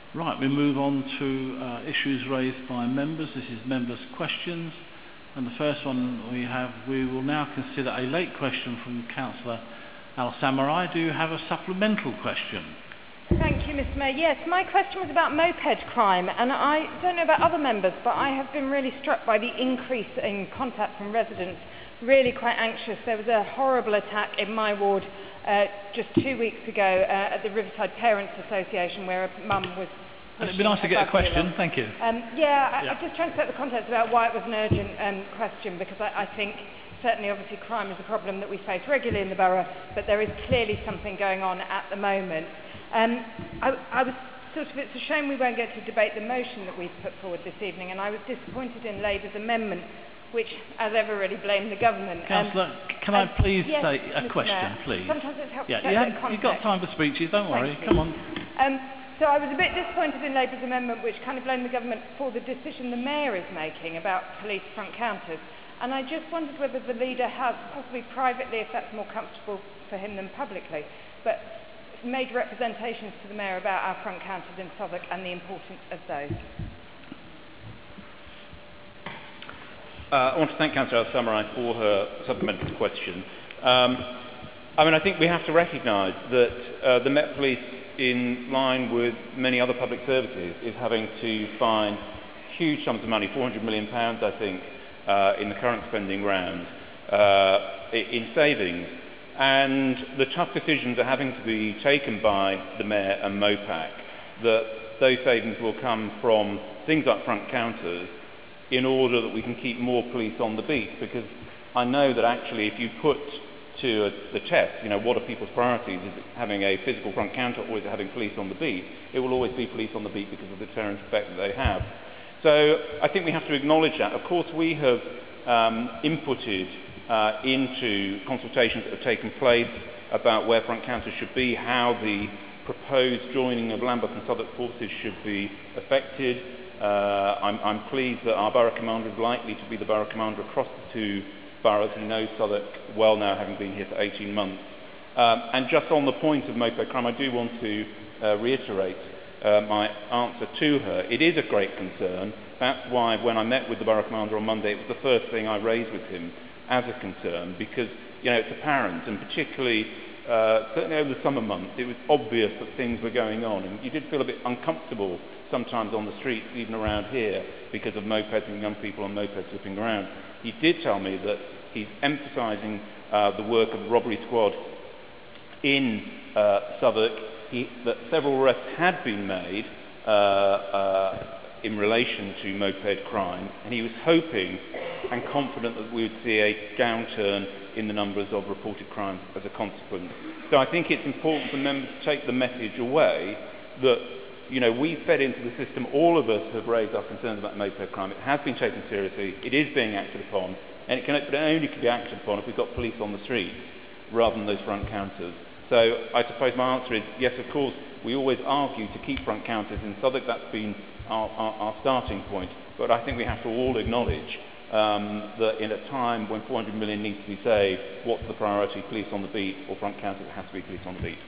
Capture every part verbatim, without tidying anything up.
Right, we move on to uh, issues raised by members. This is members' questions. And the first one we have, we will now consider a late question from Councillor Al Samurai. Do you have a supplemental question? Thank you, Mister Mayor. Yes, my question was about moped crime, and I don't know about other members, but I have been really struck by the increase in contact from residents, really quite anxious. There was a horrible attack in my ward uh, just two weeks ago uh, at the Riverside Parents Association, where a mum was... It'd be nice to get a question, along. Thank you. Um, yeah, I, yeah. I'm just trying to set the context about why it was an urgent um, question, because I, I think certainly obviously crime is a problem that we face regularly in the borough, but there is clearly something going on at the moment. Um, I, I was sort of, it's a shame we won't get to debate the motion that we've put forward this evening, and I was disappointed in Labour's amendment, which, as ever, really blamed the government. Councillor, um, can I please yes, say a Mister question, Mayor. please? Sometimes it's helpful yeah, to you get have, You've got time for speeches, don't worry, Thank come you. on. Um, so I was a bit disappointed in Labour's amendment, which kind of blamed the government for the decision the Mayor is making about police front counters. And I just wondered whether the leader has, possibly privately, if that's more comfortable for him than publicly, but made representations to the Mayor about our front counters in Southwark and the importance of those. Uh, I want to thank Councillor Al Samurai for her supplementary question. Um, I mean, I think we have to recognise that uh, the Met Police, in line with many other public services, is having to find huge sums of money, four hundred million pounds, I think, uh, in the current spending round, uh, in savings. And the tough decisions are having to be taken by the Mayor and MOPAC, that those savings will come from things like front counters in order that we can keep more police on the beat. Because I know that actually if you put to a, the test, you know, what are people's priorities? Is it having a physical front counter, or is it having police on the beat? It will always be police on the beat because of the deterrent effect that they have. So I think we have to acknowledge that. Of course, we have um, inputted Uh, into consultations that have taken place about where front counters should be, how the proposed joining of Lambeth and Southwark forces should be affected. Uh, I'm, I'm pleased that our borough commander is likely to be the borough commander across the two boroughs. He knows Southwark well now, having been here for eighteen months. Um, and just on the point of moped crime, I do want to uh, reiterate uh, my answer to her. It is a great concern. That's why when I met with the borough commander on Monday, it was the first thing I raised with him as a concern, because, you know, it's apparent, and particularly uh, certainly over the summer months, it was obvious that things were going on, and you did feel a bit uncomfortable sometimes on the streets, even around here, because of mopeds and young people on mopeds whipping around. He did tell me that he's emphasising uh, the work of the robbery squad in uh, Southwark, he, that several arrests had been made uh, uh, in relation to moped crime, and he was hoping and confident that we would see a downturn in the numbers of reported crimes as a consequence. So I think it's important for members to take the message away that, you know, we fed into the system, all of us have raised our concerns about moped crime. It has been taken seriously, it is being acted upon, and it can but it only can be acted upon if we've got police on the streets rather than those front counters. So I suppose my answer is, yes, of course, we always argue to keep front counters in Southwark. That's been our, our, our starting point. But I think we have to all acknowledge Um, that in a time when four hundred million needs to be saved, what's the priority, police on the beat or front counters? It has to be police on the beat.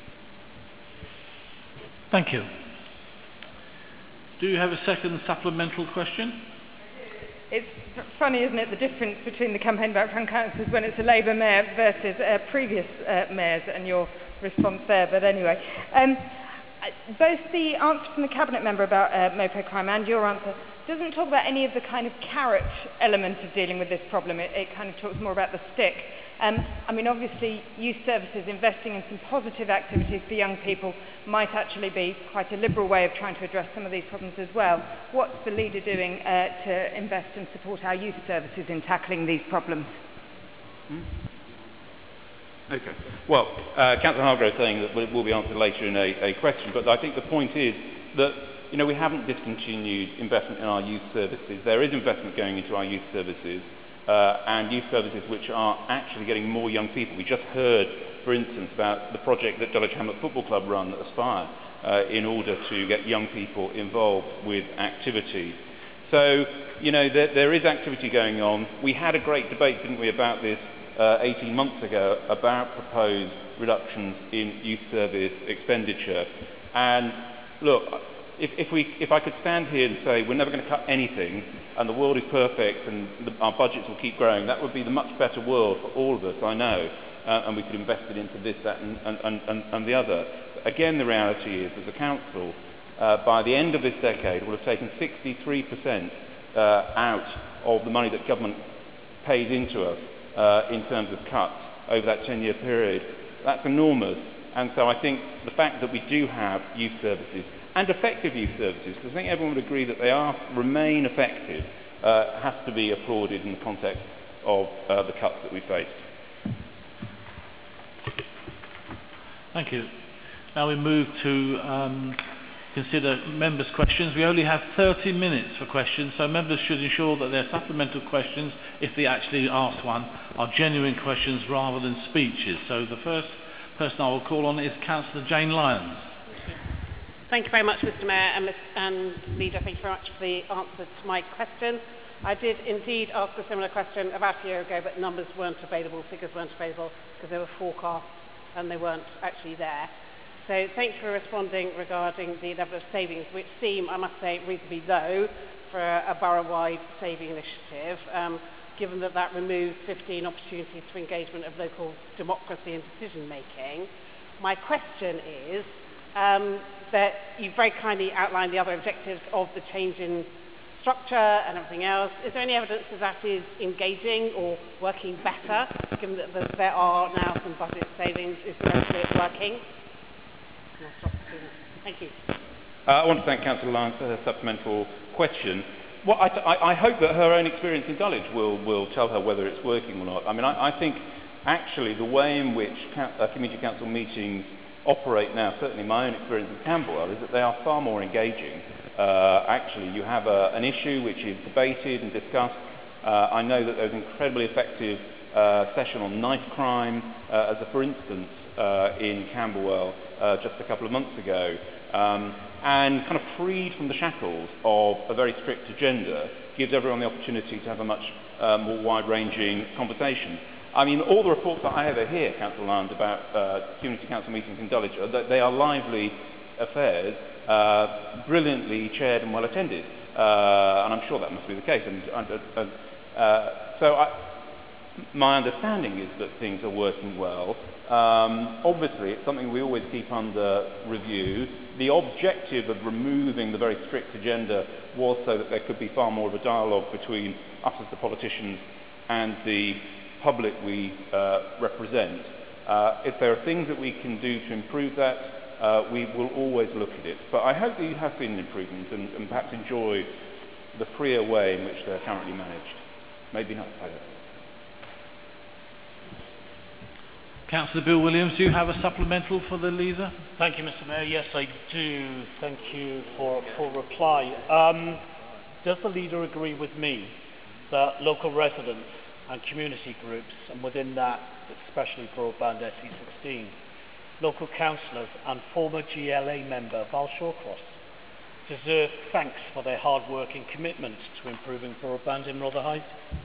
Thank you. Do you have a second supplemental question? It's funny, isn't it, the difference between the campaign about front counters when it's a Labour mayor versus uh, previous uh, mayors and your response there. But anyway, um, both the answer from the Cabinet member about uh, moped crime and your answer doesn't talk about any of the kind of carrot element of dealing with this problem. It, it kind of talks more about the stick. Um, I mean, obviously, youth services investing in some positive activities for young people might actually be quite a liberal way of trying to address some of these problems as well. What's the leader doing uh, to invest and support our youth services in tackling these problems? Hmm? Okay. Well, uh, Councillor Hargrove is saying that it will be answered later in a, a question, but I think the point is that, you know, we haven't discontinued investment in our youth services. There is investment going into our youth services, uh, and youth services which are actually getting more young people. We just heard, for instance, about the project that Dulwich Hamlet Football Club run, Aspire, uh, in order to get young people involved with activity. So, you know, there, there is activity going on. We had a great debate, didn't we, about this uh, eighteen months ago, about proposed reductions in youth service expenditure. And look, if, if, we, if I could stand here and say we're never going to cut anything and the world is perfect and the, our budgets will keep growing, that would be the much better world for all of us, I know, uh, and we could invest it into this, that and, and, and, and the other. But again, the reality is, as a council, uh, by the end of this decade, we'll have taken sixty-three percent uh, out of the money that government pays into us uh, in terms of cuts over that ten-year period. That's enormous. And so I think the fact that we do have youth services, and effective youth services, because I think everyone would agree that they are remain effective, uh, has to be applauded in the context of uh, the cuts that we face. Thank you. Now we move to um, consider members' questions. We only have thirty minutes for questions, so members should ensure that their supplemental questions, if they actually ask one, are genuine questions rather than speeches. So the first person I will call on is Councillor Jane Lyons. Thank you very much, Mister Mayor and, and Leader. Thank you very much for the answer to my question. I did indeed ask a similar question about a year ago, but numbers weren't available, figures weren't available, because they were forecast and they weren't actually there. So thank you for responding regarding the level of savings, which seem, I must say, reasonably low for a, a borough-wide saving initiative, um, given that that removes fifteen opportunities for engagement of local democracy and decision-making. My question is um, that you very kindly outlined the other objectives of the change in structure and everything else. Is there any evidence that that is engaging or working better, given that the, there are now some budget savings? Is the rest of it working? Thank you. Uh, I want to thank Councillor Lyons for her supplemental question. Well, I, I, I hope that her own experience in Dulwich will, will tell her whether it's working or not. I mean, I, I think actually the way in which uh, community council meetings operate now, certainly my own experience in Camberwell, is that they are far more engaging. Uh, actually, you have a, an issue which is debated and discussed. Uh, I know that there was an incredibly effective uh, session on knife crime, uh, as a for instance, uh, in Camberwell uh, just a couple of months ago. Um, and kind of freed from the shackles of a very strict agenda, gives everyone the opportunity to have a much uh, more wide-ranging conversation. I mean, all the reports that I ever hear, Councillor Lyons, about uh, community council meetings in Dulwich, are that they are lively affairs, uh, brilliantly chaired and well attended, uh, and I'm sure that must be the case. And, and, and uh, so I, my understanding is that things are working well. Um, obviously, it's something we always keep under review. The objective of removing the very strict agenda was so that there could be far more of a dialogue between us as the politicians and the public we uh, represent. Uh, if there are things that we can do to improve that, uh, we will always look at it. But I hope that you have seen an improvement and, and perhaps enjoy the freer way in which they're currently managed. Maybe not. I don't know. Councillor Bill Williams, do you have a supplemental for the leader? Thank you, Mister Mayor. Yes, I do. Thank you for a full reply. Um, does the leader agree with me that local residents and community groups, and within that, especially Broadband S E sixteen, local councillors and former G L A member Val Shawcross deserve thanks for their hard work and commitment to improving broadband in Rotherhithe?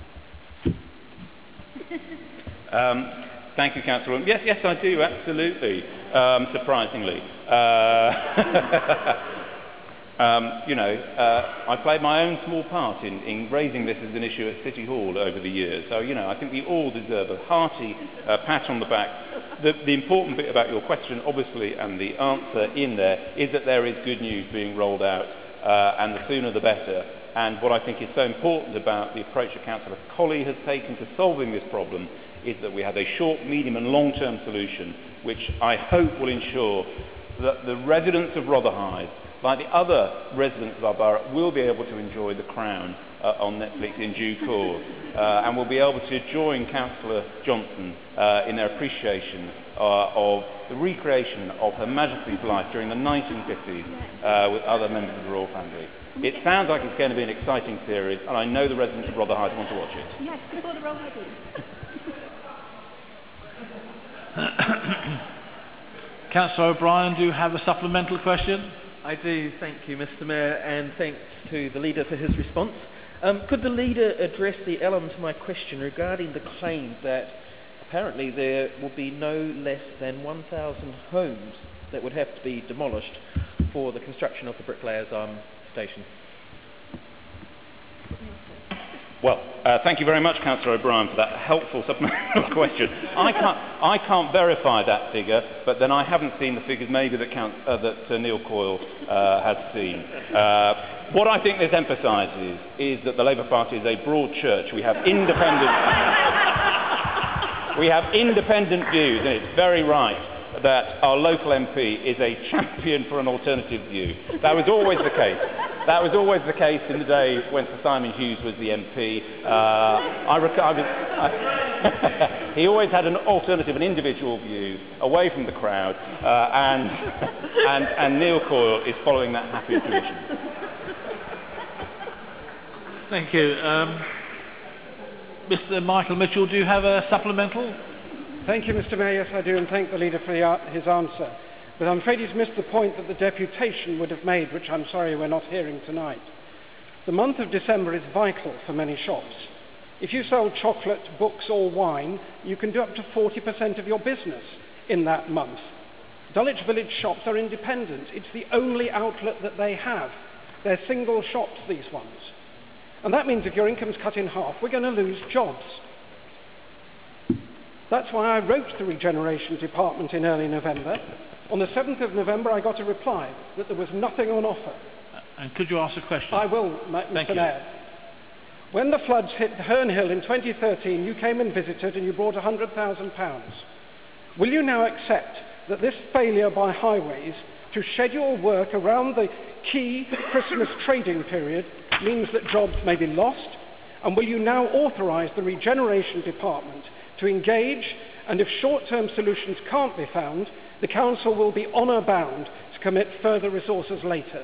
Um, Thank you, Councillor. Yes, yes, I do, absolutely, um, surprisingly. Uh, um, you know, uh, I played my own small part in, in raising this as an issue at City Hall over the years. So, you know, I think we all deserve a hearty uh, pat on the back. The, the important bit about your question, obviously, and the answer in there, is that there is good news being rolled out, uh, and the sooner the better. And what I think is so important about the approach that Councillor Colley has taken to solving this problem is that we have a short, medium and long-term solution which I hope will ensure that the residents of Rotherhithe, like the other residents of our borough, will be able to enjoy The Crown uh, on Netflix in due course, uh, and will be able to join Councillor Johnson uh, in their appreciation uh, of the recreation of Her Majesty's life during the nineteen fifties uh, with other members of the royal family. It sounds like it's going to be an exciting series, and I know the residents of Rotherhithe want to watch it. Yes, before the royal wedding. Councillor O'Brien, do you have a supplemental question? I do, thank you, Mister Mayor, and thanks to the Leader for his response. Um, could the Leader address the element to my question regarding the claim that apparently there will be no less than one thousand homes that would have to be demolished for the construction of the Bricklayers Arm station? Well, uh, thank you very much, Councillor O'Brien, for that helpful supplemental question. I can't, I can't verify that figure, but then I haven't seen the figures maybe that, Count, uh, that uh, Neil Coyle uh, has seen. Uh, what I think this emphasises is that the Labour Party is a broad church. We have independent, we have independent views, and it's very right that our local M P is a champion for an alternative view. That was always the case. That was always the case in the day when Sir Simon Hughes was the M P. Uh, I rec- I was, I he always had an alternative, an individual view, away from the crowd, uh, and, and, and Neil Coyle is following that happy tradition. Thank you. Um, Mister Michael Mitchell, do you have a supplemental? Thank you, Mister Mayor. Yes, I do, and thank the leader for the, his answer. But I'm afraid he's missed the point that the deputation would have made, which I'm sorry we're not hearing tonight. The month of December is vital for many shops. If you sell chocolate, books or wine, you can do up to forty percent of your business in that month. Dulwich Village shops are independent. It's the only outlet that they have. They're single shops, these ones. And that means if your income's cut in half, we're going to lose jobs. That's why I wrote to the Regeneration Department in early November. On the seventh of November, I got a reply that there was nothing on offer. And could you ask a question? I will, Mister Mayor. When the floods hit Herne Hill in twenty thirteen, you came and visited and you brought one hundred thousand pounds. Will you now accept that this failure by Highways to schedule work around the key Christmas trading period means that jobs may be lost? And will you now authorise the Regeneration Department to engage, and if short-term solutions can't be found, the Council will be honour-bound to commit further resources later?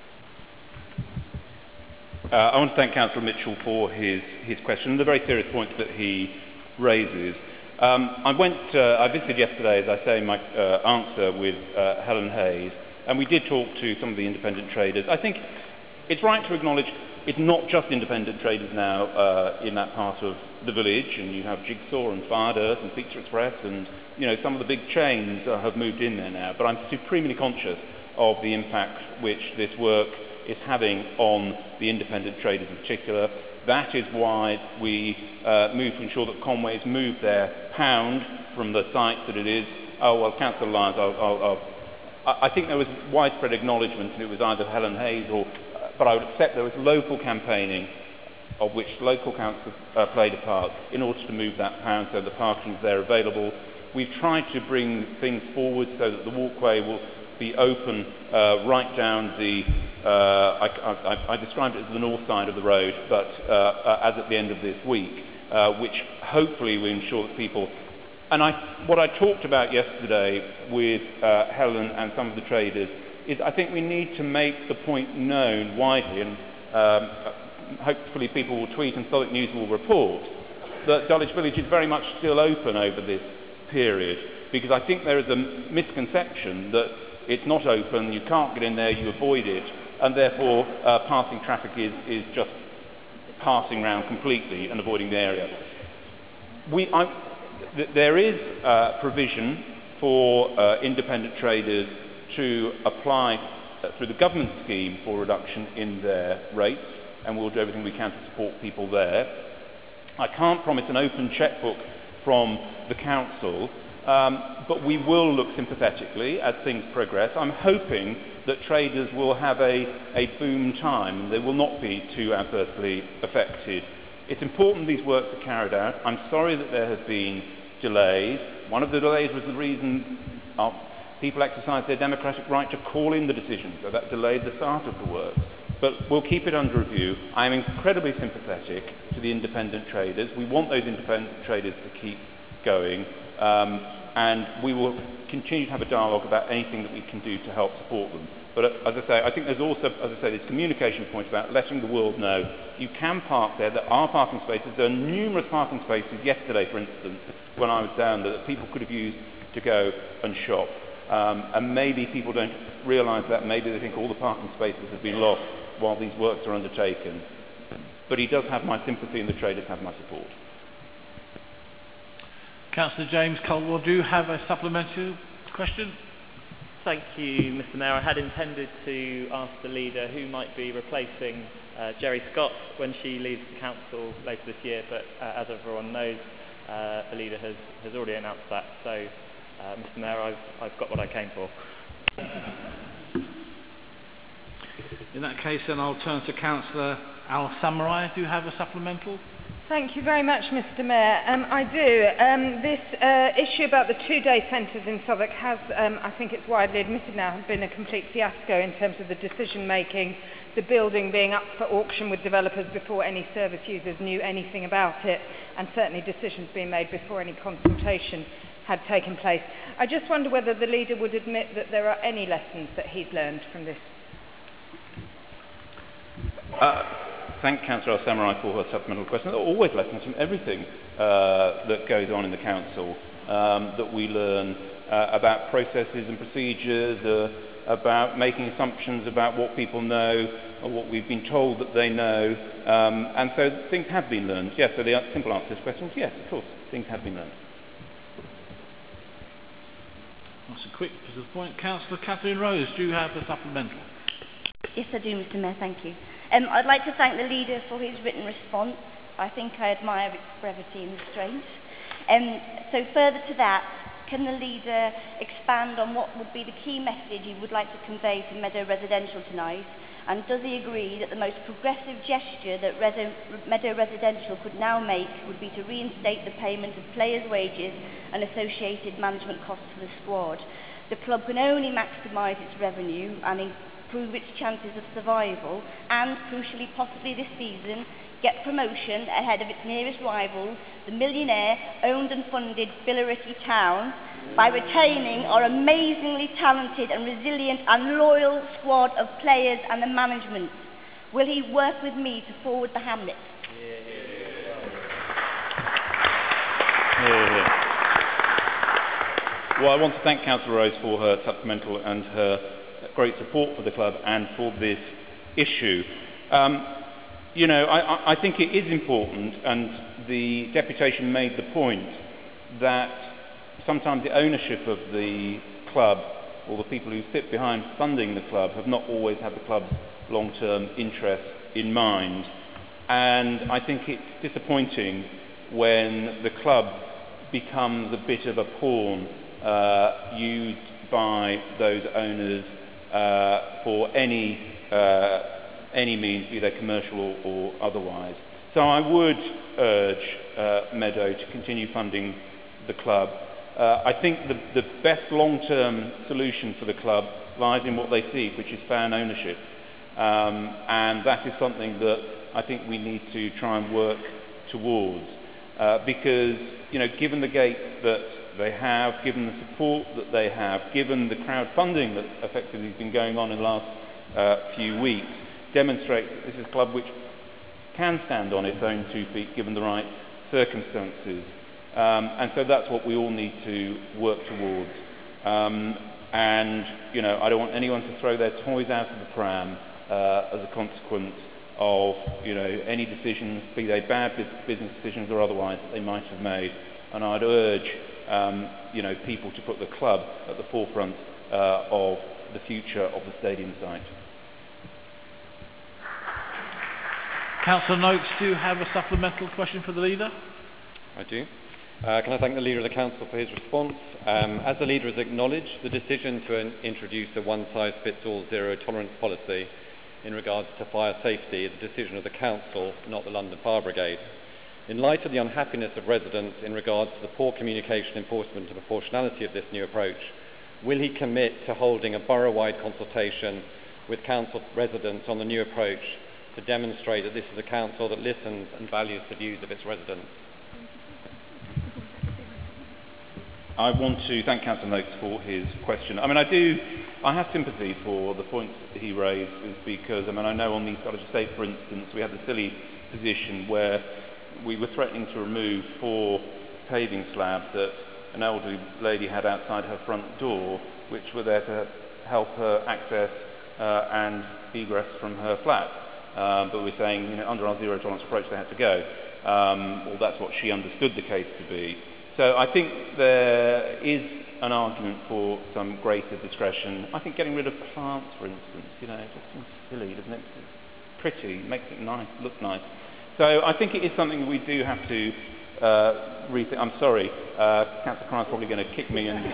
Uh, I want to thank Councillor Mitchell for his, his question, the very serious points that he raises. Um, I went, uh, I visited yesterday, as I say in my uh, answer, with uh, Helen Hayes, and we did talk to some of the independent traders. I think it's right to acknowledge it's not just independent traders now uh, in that part of the village, and you have Jigsaw and Fired Earth and Pizza Express, and you know some of the big chains uh, have moved in there now. But I'm supremely conscious of the impact which this work is having on the independent traders in particular. That is why we uh, move to ensure that Conway's moved their pound from the site that it is. Oh well, Councillor Lyons, I'll, I'll, I'll, I think there was widespread acknowledgement, and it was either Helen Hayes or, but I would accept there was local campaigning of which local councils uh, played a part in order to move that pound so the parking is there available. We've tried to bring things forward so that the walkway will be open uh, right down the, uh, I, I, I described it as the north side of the road, but uh, uh, as at the end of this week, uh, which hopefully will ensure that people, and I, what I talked about yesterday with uh, Helen and some of the traders is I think we need to make the point known widely, and um, hopefully people will tweet and Southwark News will report, that Dulwich Village is very much still open over this period, because I think there is a misconception that it's not open, you can't get in there, you avoid it, and therefore uh, passing traffic is, is just passing around completely and avoiding the area. We, I, th there is uh, provision for uh, independent traders to apply uh, through the government scheme for reduction in their rates, and we'll do everything we can to support people there. I can't promise an open chequebook from the council, um, but we will look sympathetically as things progress. I'm hoping that traders will have a, a boom time and they will not be too adversely affected. It's important these works are carried out. I'm sorry that there have been delays. One of the delays was the reason our people exercised their democratic right to call in the decision, so that delayed the start of the works. But we'll keep it under review. I am incredibly sympathetic to the independent traders. We want those independent traders to keep going, um, and we will continue to have a dialogue about anything that we can do to help support them. But uh, as I say, I think there's also, as I say, this communication point about letting the world know you can park there. There are parking spaces. There are numerous parking spaces yesterday, for instance, when I was down there, that people could have used to go and shop. Um, and maybe people don't realise that. Maybe they think all the parking spaces have been lost while these works are undertaken. But he does have my sympathy and the traders have my support. Councillor James Caldwell, do you have a supplementary question? Thank you, Mister Mayor. I had intended to ask the leader who might be replacing uh, Jerry Scott when she leaves the council later this year, but uh, as everyone knows, uh, the leader has, has already announced that. So, uh, Mister Mayor, I've, I've got what I came for. In that case, then I'll turn to Councillor Al Samurai. Do you have a supplemental? Thank you very much, Mister Mayor. Um, I do. Um, this uh, issue about the two-day centres in Southwark has, um, I think it's widely admitted now, been a complete fiasco in terms of the decision-making, the building being up for auction with developers before any service users knew anything about it, and certainly decisions being made before any consultation had taken place. I just wonder whether the leader would admit that there are any lessons that he's learned from this. Uh, thank Councillor Samurai for her supplemental question. There are always lessons from everything uh, that goes on in the council um, that we learn uh, about processes and procedures, uh, about making assumptions about what people know or what we've been told that they know. Um, and so things have been learned. Yes, so the simple answer to this question is yes, of course, things have been learned. That's a quick to the point. Councillor Catherine Rose, do you have a supplemental? Yes, I do, Mister Mayor, thank you. Um, I'd like to thank the leader for his written response. I think I admire its brevity and restraint. Um, so further to that, can the leader expand on what would be the key message he would like to convey to Meadow Residential tonight? And does he agree that the most progressive gesture that Redo, Meadow Residential could now make would be to reinstate the payment of players' wages and associated management costs for the squad? The club can only maximise its revenue and improve its chances of survival and, crucially, possibly this season, get promotion ahead of its nearest rivals, the millionaire owned and funded Billericay Town, by retaining our amazingly talented and resilient and loyal squad of players and the management. Will he work with me to forward the Hamlet? Yeah, yeah. Well, I want to thank Councillor Rose for her supplemental and her great support for the club and for this issue. Um, you know, I, I think it is important, and the deputation made the point that sometimes the ownership of the club or the people who sit behind funding the club have not always had the club's long-term interests in mind. And I think it's disappointing when the club becomes a bit of a pawn uh, used by those owners uh, for any, uh, any means, be they commercial or, or otherwise. So I would urge uh, Meadow to continue funding the club. Uh, I think the, the best long-term solution for the club lies in what they seek, which is fan ownership. Um, and that is something that I think we need to try and work towards. Uh, because, you know, given the gates that they have, given the support that they have, given the crowdfunding that effectively has been going on in the last uh, few weeks, demonstrates that this is a club which can stand on its own two feet given the right circumstances. Um, and so that's what we all need to work towards. Um, and, you know, I don't want anyone to throw their toys out of the pram uh, as a consequence of, you know, any decisions, be they bad business decisions or otherwise, that they might have made. And I'd urge, um, you know, people to put the club at the forefront uh, of the future of the stadium site. Councillor Noakes, do you have a supplemental question for the leader? I do. Uh, can I thank the Leader of the Council for his response? Um, as the Leader has acknowledged, the decision to in introduce a one-size-fits-all zero-tolerance policy in regards to fire safety is a decision of the Council, not the London Fire Brigade. In light of the unhappiness of residents in regards to the poor communication, enforcement and proportionality of this new approach, will he commit to holding a borough-wide consultation with Council residents on the new approach to demonstrate that this is a Council that listens and values the views of its residents? I want to thank Councillor Noakes for his question. I mean, I do, I have sympathy for the points that he raised, because, I mean, I know on the Scottish Estate, for instance, we had the silly position where we were threatening to remove four paving slabs that an elderly lady had outside her front door, which were there to help her access uh, and egress from her flat. Um, but we're saying, you know, under our zero-tolerance approach, they had to go. Um, well, that's what she understood the case to be. So I think there is an argument for some greater discretion. I think getting rid of plants, for instance, you know, it just seems silly, doesn't it? It's pretty, it makes it nice, look nice. So I think it is something that we do have to uh, rethink. I'm sorry, uh, Councillor Cran's probably going to kick me, and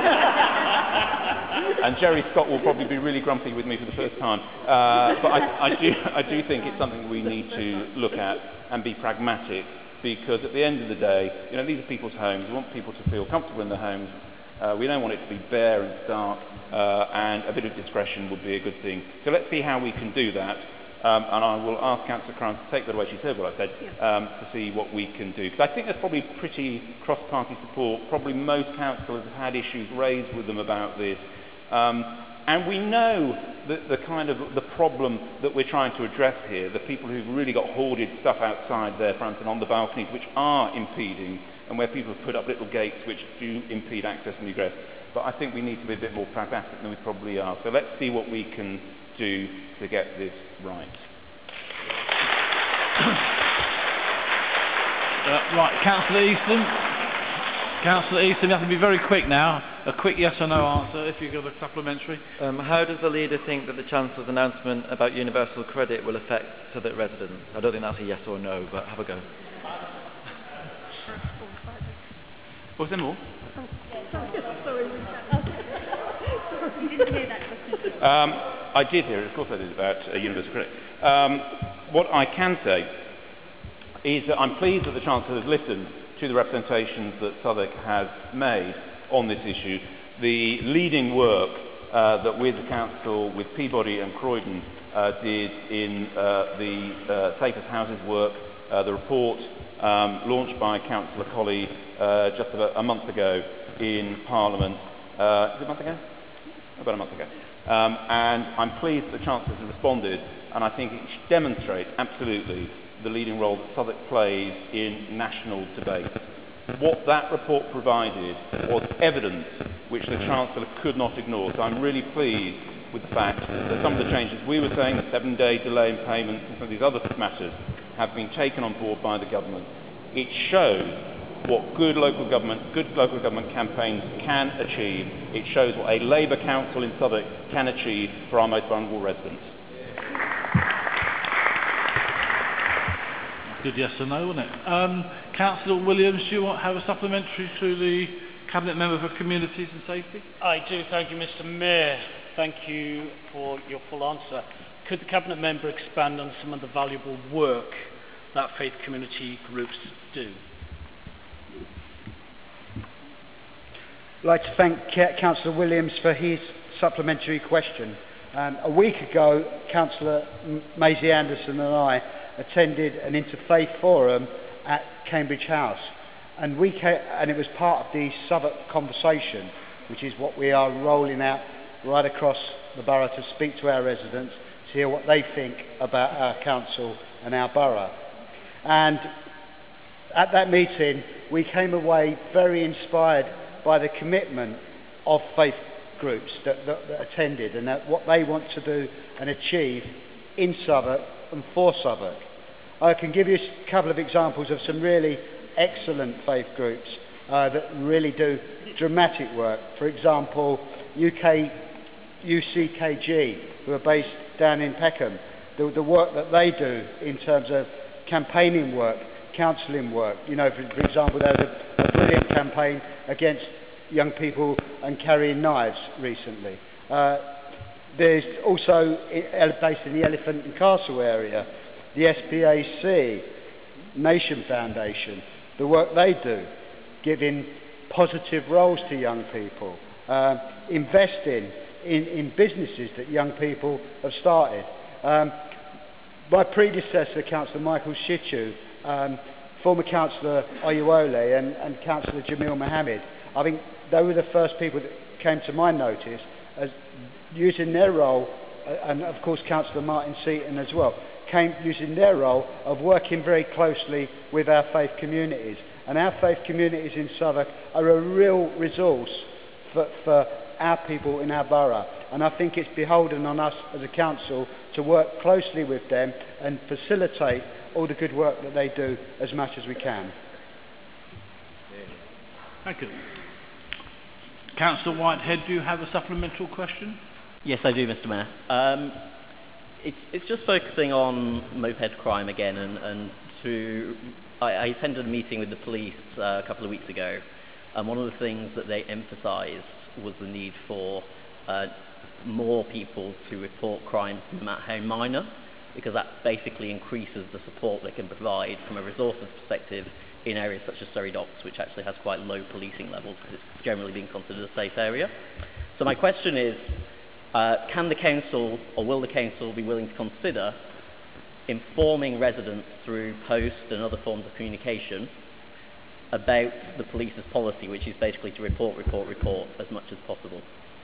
and Jerry Scott will probably be really grumpy with me for the first time. Uh, but I, I do, I do think it's something we need to look at and be pragmatic, because at the end of the day, you know, these are people's homes. We want people to feel comfortable in their homes. Uh, we don't want it to be bare and stark, uh, and a bit of discretion would be a good thing. So let's see how we can do that. Um, and I will ask Councillor Cran to take that away. She said what I said, um, to see what we can do. Because I think there's probably pretty cross-party support. Probably most councillors have had issues raised with them about this. Um, and we know that the kind of the problem that we're trying to address here, the people who've really got hoarded stuff outside their front and on the balconies, which are impeding, and where people have put up little gates which do impede access and egress. But I think we need to be a bit more pragmatic than we probably are. So let's see what we can do to get this right. Uh, right, Councillor Easton. Councillor Easton, you have to be very quick now. A quick yes or no answer if you've got a supplementary. Um, how does the leader think that the Chancellor's announcement about universal credit will affect Southwark residents? I don't think that's a yes or no, but have a go. Was there more? You didn't hear that question. Um, I did hear it, of course I did, about uh, universal credit. Um, what I can say is that I'm pleased that the Chancellor has listened to the representations that Southwark has made on this issue. The leading work uh, that we as a council, with Peabody and Croydon, uh, did in uh, the uh, Safest Houses work, uh, the report um, launched by Councillor Colley uh, just about a month ago in Parliament. Uh, is it a month ago? About a month ago. Um, and I'm pleased that the Chancellor has responded, and I think it demonstrates absolutely the leading role that Southwark plays in national debate. What that report provided was evidence which the Chancellor could not ignore. So I'm really pleased with the fact that some of the changes we were saying, the seven-day delay in payments and some of these other matters, have been taken on board by the government. It shows what good local government, good local government campaigns can achieve. It shows what a Labour council in Southwark can achieve for our most vulnerable residents. Good yes or no, wasn't it? Um, Councillor Williams, do you want have a supplementary to the Cabinet Member for Communities and Safety? I do, thank you, Mr Mayor. Thank you for your full answer. Could the Cabinet Member expand on some of the valuable work that faith community groups do? I'd like to thank Councillor Williams for his supplementary question. Um, a week ago, Councillor Maisie Anderson and I attended an interfaith forum at Cambridge House, and, we came, and it was part of the Southwark Conversation, which is what we are rolling out right across the borough to speak to our residents, to hear what they think about our council and our borough. And at that meeting, we came away very inspired by the commitment of faith groups that, that, that attended, and that what they want to do and achieve in Southwark and for Southwark. I can give you a couple of examples of some really excellent faith groups uh, that really do dramatic work. For example, U K, U C K G, who are based down in Peckham. The, the work that they do in terms of campaigning work, counselling work. You know, for, for example, there was a, a brilliant campaign against young people and carrying knives recently. Uh, there's also, based in the Elephant and Castle area, the S P A C, Nation Foundation, the work they do, giving positive roles to young people, uh, investing in, in businesses that young people have started. Um, my predecessor, Councillor Michael Shitu, um, former Councillor Oyewole and, and Councillor Jamil Mohammed, I think they were the first people that came to my notice as using their role, and of course Councillor Martin Seaton as well, came using their role of working very closely with our faith communities. And our faith communities in Southwark are a real resource for, for our people in our borough. And I think it's beholden on us as a council to work closely with them and facilitate all the good work that they do as much as we can. Thank you. Councillor Whitehead, do you have a supplemental question? Yes, I do, Mister Mayor. Um, it's, it's just focusing on moped crime again, and, and to I, I attended a meeting with the police uh, a couple of weeks ago, and one of the things that they emphasised was the need for uh, more people to report crimes, no matter how minor, because that basically increases the support they can provide from a resources perspective in areas such as Surrey Docks, which actually has quite low policing levels because it's generally being considered a safe area. So my question is, uh, can the council, or will the council be willing to consider informing residents through post and other forms of communication about the police's policy, which is basically to report, report, report as much as possible?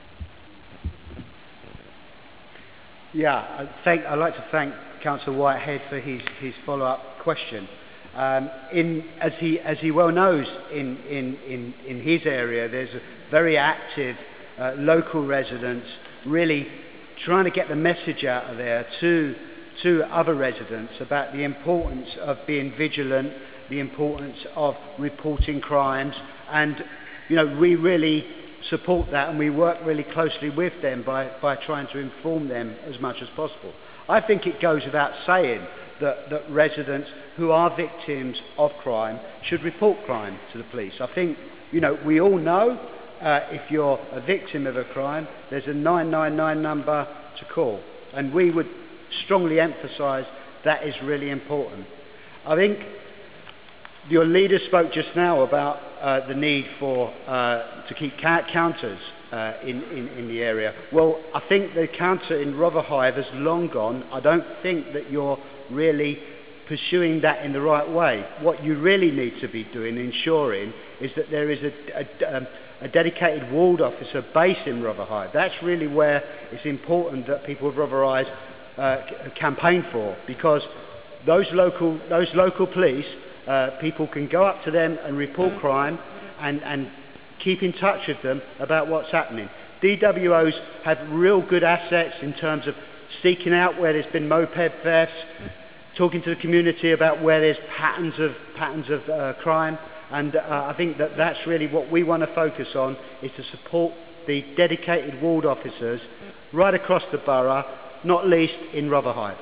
Yeah, I thank, I'd like to thank Councillor Whitehead for his, his follow-up question. Um, in, as, he, as he well knows, in, in, in, in his area, there's a very active uh, local residents really trying to get the message out of there to, to other residents about the importance of being vigilant, the importance of reporting crimes, and you know, we really support that, and we work really closely with them by, by trying to inform them as much as possible. I think it goes without saying that, that residents who are victims of crime should report crime to the police. I think, you know, we all know uh, if you're a victim of a crime, there's a nine nine nine number to call, and we would strongly emphasise that is really important. I think your leader spoke just now about uh, the need for uh, to keep counters uh, in, in, in the area. Well, I think the counter in Rotherhithe has long gone. I don't think that you're really pursuing that in the right way. What you really need to be doing, ensuring, is that there is a, a, um, a dedicated ward officer based in Rotherhithe. That's really where it's important that people of Rotherhithe uh, campaign for, because those local, those local police, uh, people can go up to them and report crime and, and keep in touch with them about what's happening. D W Os have real good assets in terms of seeking out where there's been moped thefts, talking to the community about where there's patterns of patterns of uh, crime, and uh, I think that that's really what we want to focus on, is to support the dedicated ward officers right across the borough, not least in Rotherhithe.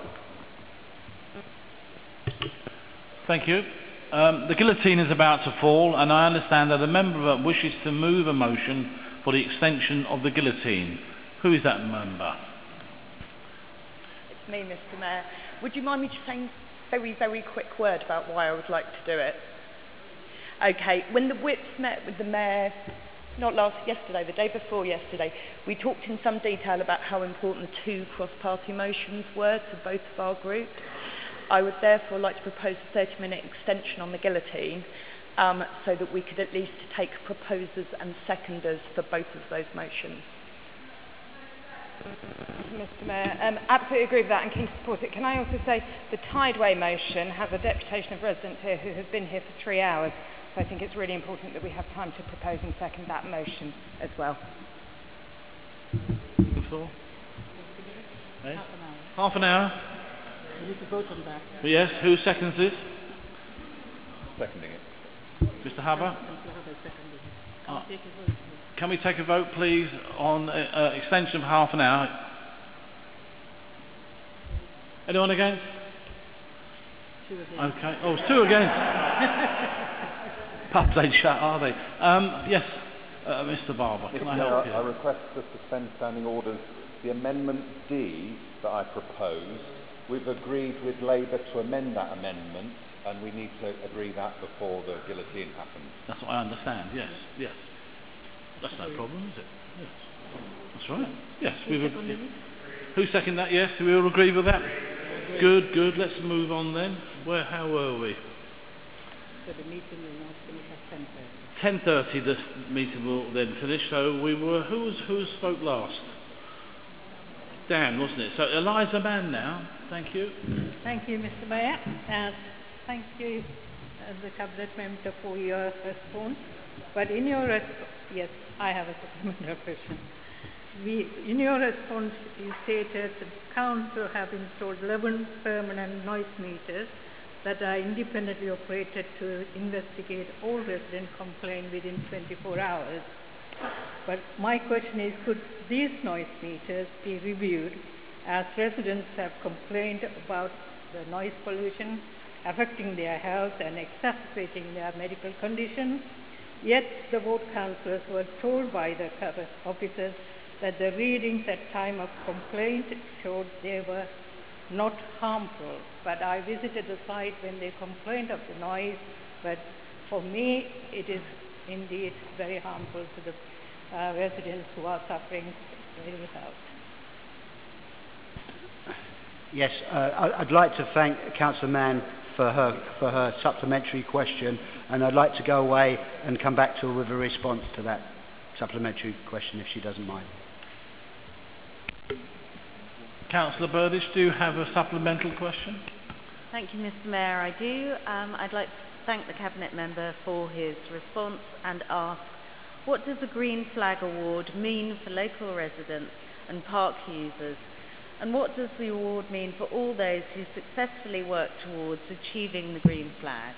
Thank you. Um, the guillotine is about to fall, and I understand that a member wishes to move a motion for the extension of the guillotine. Who is that member? It's me, Mister Mayor. Would you mind me just saying a very, very quick word about why I would like to do it? Okay, when the whips met with the Mayor, not last, yesterday, the day before yesterday, we talked in some detail about how important the two cross-party motions were to both of our groups. I would therefore like to propose a thirty minute extension on the guillotine, um, so that we could at least take proposers and seconders for both of those motions. Mister Mayor, um, absolutely agree with that and keen to support it. Can I also say the Tideway motion has a deputation of residents here who have been here for three hours, so I think it's really important that we have time to propose and second that motion as well. Before? Eh? Half an hour. We need to vote on that. Yes, who seconds this? Seconding it. Mister Haber? Uh, can we take a vote, please, on uh, uh, extension of half an hour? Anyone against? Two against. Okay. Oh, it's two against. Pubs ain't shut, are they? Um, yes, uh, Mister Barber, can I help you? I request to suspend standing orders. The amendment D that I proposed, we've agreed with Labour to amend that amendment, and we need to agree that before the guillotine happens. That's what I understand, yes, yes. That's no problem, is it? Yes. That's right. Yes, we've agreed. Who seconded that? Yes, we all agree with that? Good, good. Let's move on then. Where, how were we? So the meeting will now finish at ten thirty. ten thirty the meeting will then finish, so we were, who was, who spoke last? Dan, wasn't it? So Eliza Mann now, thank you. Thank you, Mister Mayor, and thank you, uh, the Cabinet Member, for your response. But in your response, yes, I have a supplementary question. We, in your response, you stated the Council have installed eleven permanent noise meters that are independently operated to investigate all resident complaints within twenty-four hours But my question is, could these noise meters be reviewed, as residents have complained about the noise pollution affecting their health and exacerbating their medical condition? Yet the ward councillors were told by the officers that the readings at time of complaint showed they were not harmful. But I visited the site when they complained of the noise, but for me it is indeed very harmful to the uh, residents who are suffering ill health. Yes, uh, I'd like to thank Councillor Mann for her, for her supplementary question, and I'd like to go away and come back to her with a response to that supplementary question, if she doesn't mind. Councillor Burdish, do you have a supplemental question? Thank you, Mister Mayor. I do. Um, I'd like to thank the Cabinet Member for his response and ask, what does the Green Flag Award mean for local residents and park users? And what does the award mean for all those who successfully work towards achieving the green flag?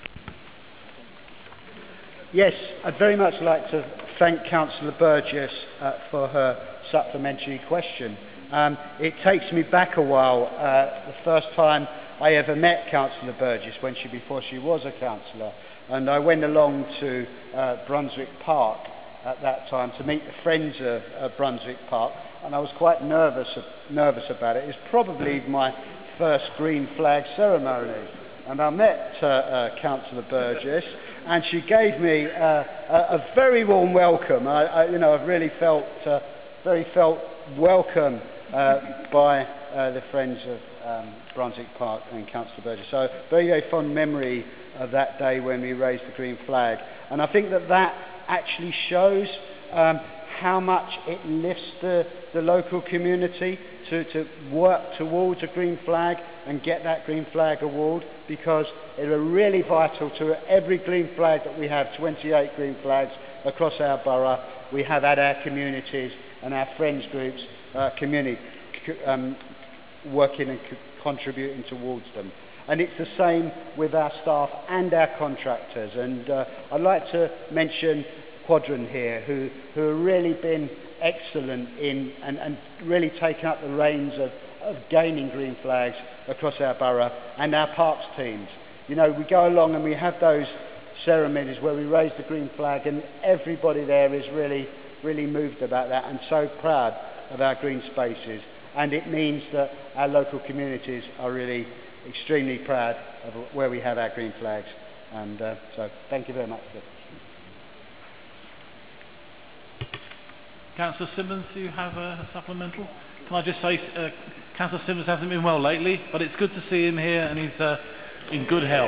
Yes, I'd very much like to thank Councillor Burgess uh, for her supplementary question. Um, it takes me back a while, uh, the first time I ever met Councillor Burgess, when she, before she was a councillor, and I went along to uh, Brunswick Park at that time to meet the friends of uh, Brunswick Park, and I was quite nervous, nervous about it. It was probably my first green flag ceremony, and I met uh, uh, Councillor Burgess, and she gave me uh, a, a very warm welcome. I, I, you know, I've really felt, uh, very felt welcome uh, by uh, the friends of um, Brunswick Park and Councillor Burgess. So, very, very fond memory of that day when we raised the green flag, and I think that that actually shows um, how much it lifts the, the local community to, to work towards a green flag and get that green flag award, because it are really vital to every green flag that we have, twenty-eight green flags across our borough, we have at our communities and our friends groups, uh, community, um, working and co contributing towards them. And it's the same with our staff and our contractors. And uh, I'd like to mention Quadrant here, who, who have really been excellent in and, and really taken up the reins of, of gaining green flags across our borough, and our parks teams. You know, we go along and we have those ceremonies where we raise the green flag, and everybody there is really, really moved about that and so proud of our green spaces. And it means that our local communities are really extremely proud of where we have our green flags. And uh, so, thank you very much. Councillor Simmons, do you have a supplemental? Can I just say, uh, Councillor Simmons hasn't been well lately, but it's good to see him here, and he's uh, in good health.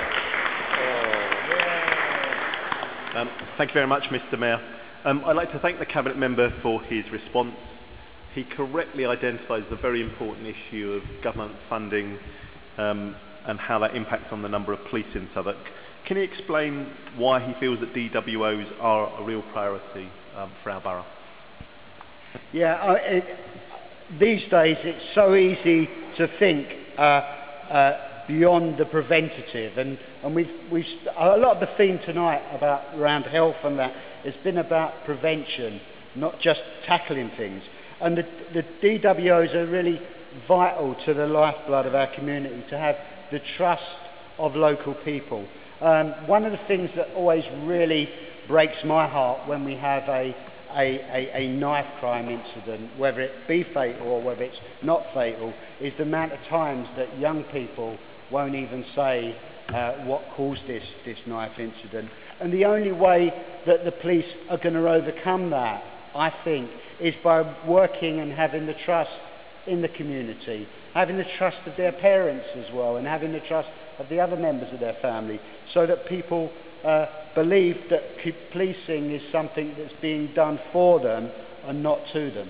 Um, thank you very much, Mister Mayor. Um, I'd like to thank the Cabinet Member for his response. He correctly identifies the very important issue of government funding um, and how that impacts on the number of police in Southwark. Can he explain why he feels that D W Os are a real priority um, for our borough? Yeah, uh, it, these days it's so easy to think uh, uh, beyond the preventative, and, and we've, we've, a lot of the theme tonight about around health and that has been about prevention, not just tackling things. And the, the D W Os are really vital to the lifeblood of our community, to have the trust of local people. Um, one of the things that always really breaks my heart when we have a A, a, a knife crime incident, whether it be fatal or whether it's not fatal, is the amount of times that young people won't even say uh, what caused this, this knife incident. And the only way that the police are going to overcome that, I think, is by working and having the trust in the community, having the trust of their parents as well, and having the trust of the other members of their family, so that people Uh, believe that policing is something that's being done for them and not to them.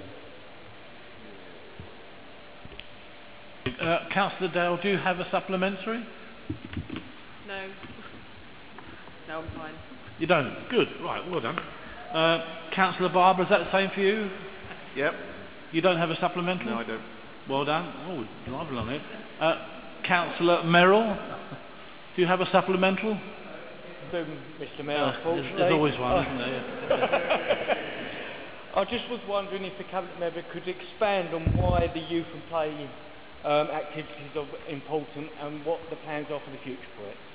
Uh, Councillor Dale, do you have a supplementary? No. No, I'm fine. You don't? Good. Right, well done. Uh, Councillor Barber, is that the same for you? Yep. You don't have a supplementary? No, I don't. Well done. Oh, lively on it. Uh, Councillor Merrill, do you have a supplemental? question, Mister Mayor, Uh, unfortunately. there's, there's always one, Uh, isn't there? I just was wondering if the Cabinet Member could expand on why the youth and play um, activities are important and what the plans are for the future for it.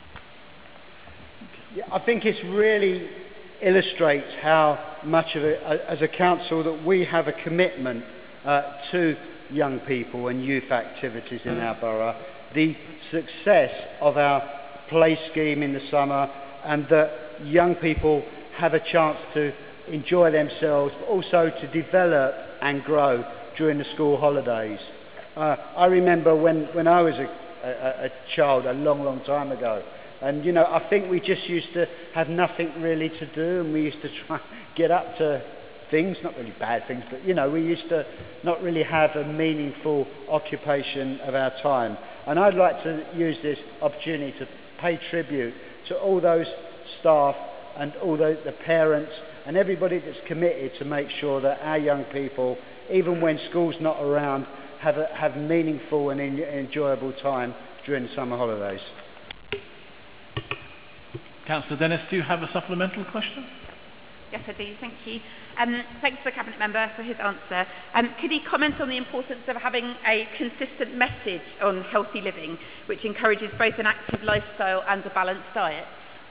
Yeah, I think it really illustrates how much of it, as a council, that we have a commitment uh, to young people and youth activities in our borough. The success of our play scheme in the summer, and that young people have a chance to enjoy themselves, but also to develop and grow during the school holidays. Uh, I remember when, when I was a, a, a child a long, long time ago, and you know, I think we just used to have nothing really to do, and we used to try and get up to things, not really bad things, but you know, we used to not really have a meaningful occupation of our time. And I'd like to use this opportunity to pay tribute to all those staff and all the, the parents and everybody that's committed to make sure that our young people, even when school's not around, have a have meaningful and en enjoyable time during the summer holidays. Councillor Dennis, do you have a supplemental question? Yes, I do. Thank you. Um, thanks to the Cabinet Member for his answer. Um, could he comment on the importance of having a consistent message on healthy living, which encourages both an active lifestyle and a balanced diet?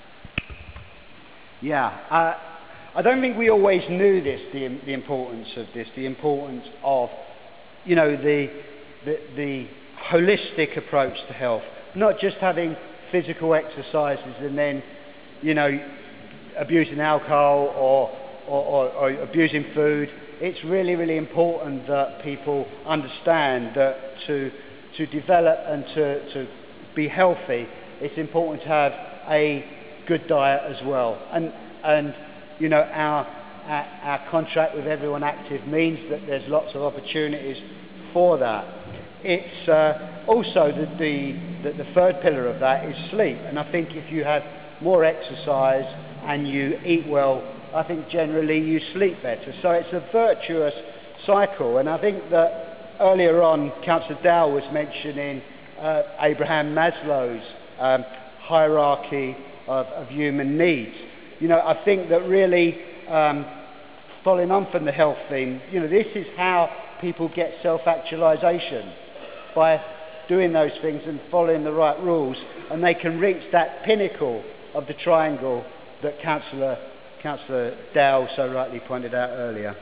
Yeah, uh, I don't think we always knew this, the, the importance of this, the importance of, you know, the, the, the holistic approach to health, not just having physical exercises and then, you know, abusing alcohol or, or, or, or abusing food. It's really, really important that people understand that to, to develop and to, to be healthy, it's important to have a good diet as well. And, and you know, our, our, our contract with Everyone Active means that there's lots of opportunities for that. It's uh, also the, the, the, the third pillar of that is sleep. And I think if you have more exercise and you eat well, I think generally you sleep better. So it's a virtuous cycle. And I think that earlier on, Councillor Dow was mentioning uh, Abraham Maslow's um, hierarchy of, of human needs. You know, I think that really, um, following on from the health theme, you know, this is how people get self-actualization, by doing those things and following the right rules, and they can reach that pinnacle of the triangle that Councillor, Councillor Dow so rightly pointed out earlier.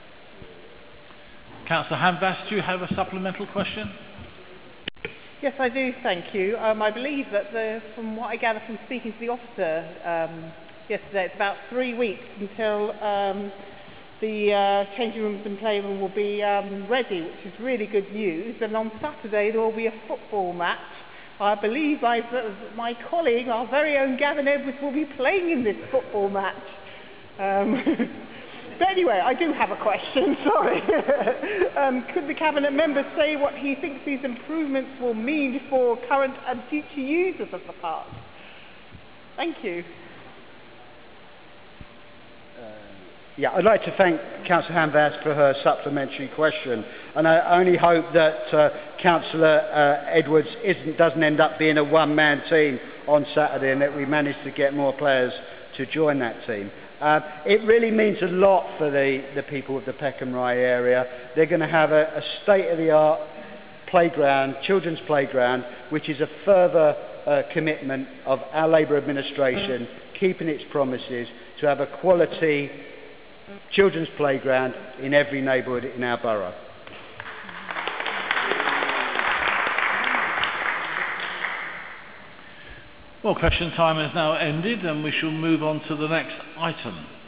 Councillor Hanvas, do you have a supplemental question? Yes, I do, thank you. Um, I believe that the, from what I gather from speaking to the officer um, yesterday, it's about three weeks until um, the uh, changing rooms and playroom will be um, ready, which is really good news. And on Saturday there will be a football match. I believe my, my colleague, our very own Gavin Edwards, will be playing in this football match. Um, but anyway, I do have a question, sorry. um, could the Cabinet Member say what he thinks these improvements will mean for current and future users of the park? Thank you. Yeah, I'd like to thank Councillor Hanvas for her supplementary question, and I only hope that uh, Councillor uh, Edwards isn't, doesn't end up being a one-man team on Saturday, and that we manage to get more players to join that team. Uh, it really means a lot for the, the people of the Peckham Rye area. They're going to have a, a state-of-the-art playground, children's playground, which is a further uh, commitment of our Labour administration, keeping its promises to have a quality children's playground in every neighbourhood in our borough. Well, question time has now ended, and we shall move on to the next item.